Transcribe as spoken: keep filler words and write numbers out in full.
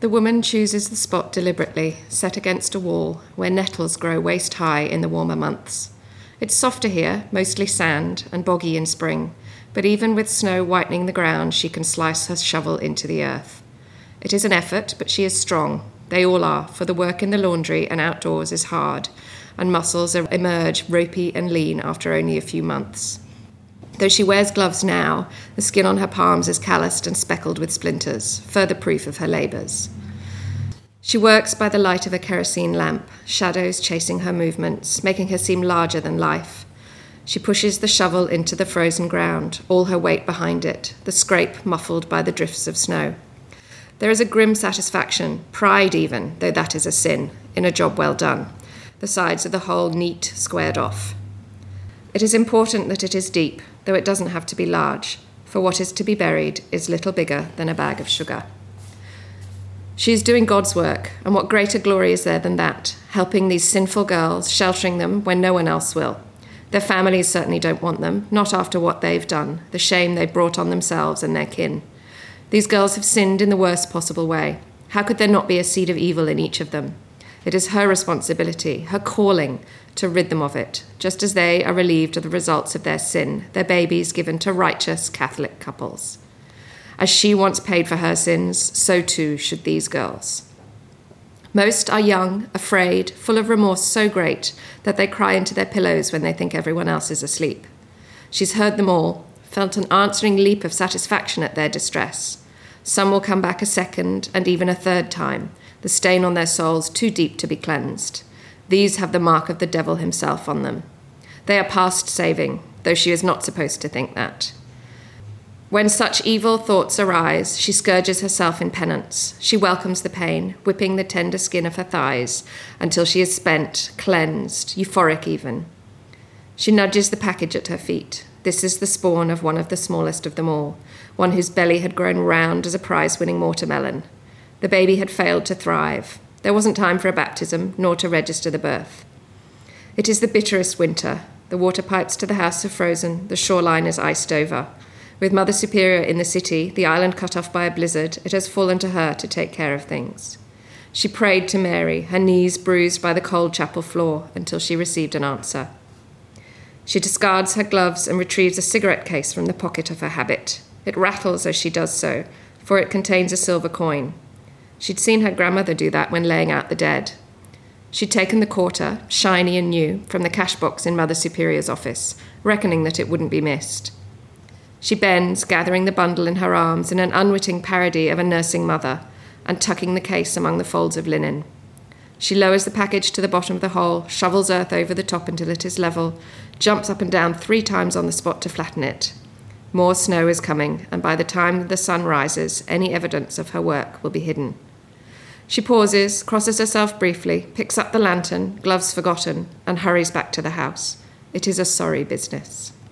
The woman chooses the spot deliberately, set against a wall, where nettles grow waist-high in the warmer months. It's softer here, mostly sand, and boggy in spring, but even with snow whitening the ground, she can slice her shovel into the earth. It is an effort, but she is strong. They all are, for the work in the laundry and outdoors is hard, and muscles emerge ropey and lean after only a few months. Though she wears gloves now, the skin on her palms is calloused and speckled with splinters, further proof of her labours. She works by the light of a kerosene lamp, shadows chasing her movements, making her seem larger than life. She pushes the shovel into the frozen ground, all her weight behind it, the scrape muffled by the drifts of snow. There is a grim satisfaction, pride even, though that is a sin, in a job well done, the sides of the hole neat, squared off. It is important that it is deep, though it doesn't have to be large, for what is to be buried is little bigger than a bag of sugar. She is doing God's work, and what greater glory is there than that, helping these sinful girls, sheltering them when no one else will. Their families certainly don't want them, not after what they've done, the shame they've brought on themselves and their kin. These girls have sinned in the worst possible way. How could there not be a seed of evil in each of them? It is her responsibility, her calling, to rid them of it, just as they are relieved of the results of their sin, their babies given to righteous Catholic couples. As she once paid for her sins, so too should these girls. Most are young, afraid, full of remorse so great that they cry into their pillows when they think everyone else is asleep. She's heard them all, felt an answering leap of satisfaction at their distress. Some will come back a second and even a third time, the stain on their souls too deep to be cleansed. These have the mark of the devil himself on them. They are past saving, though she is not supposed to think that. When such evil thoughts arise, she scourges herself in penance. She welcomes the pain, whipping the tender skin of her thighs until she is spent, cleansed, euphoric even. She nudges the package at her feet. This is the spawn of one of the smallest of them all, one whose belly had grown round as a prize-winning watermelon. The baby had failed to thrive. There wasn't time for a baptism, nor to register the birth. It is the bitterest winter. The water pipes to the house are frozen, the shoreline is iced over. With Mother Superior in the city, the island cut off by a blizzard, it has fallen to her to take care of things. She prayed to Mary, her knees bruised by the cold chapel floor, until she received an answer. She discards her gloves and retrieves a cigarette case from the pocket of her habit. It rattles as she does so, for it contains a silver coin. She'd seen her grandmother do that when laying out the dead. She'd taken the quarter, shiny and new, from the cash box in Mother Superior's office, reckoning that it wouldn't be missed. She bends, gathering the bundle in her arms in an unwitting parody of a nursing mother, and tucking the case among the folds of linen. She lowers the package to the bottom of the hole, shovels earth over the top until it is level, jumps up and down three times on the spot to flatten it. More snow is coming, and by the time the sun rises, any evidence of her work will be hidden. She pauses, crosses herself briefly, picks up the lantern, gloves forgotten, and hurries back to the house. It is a sorry business.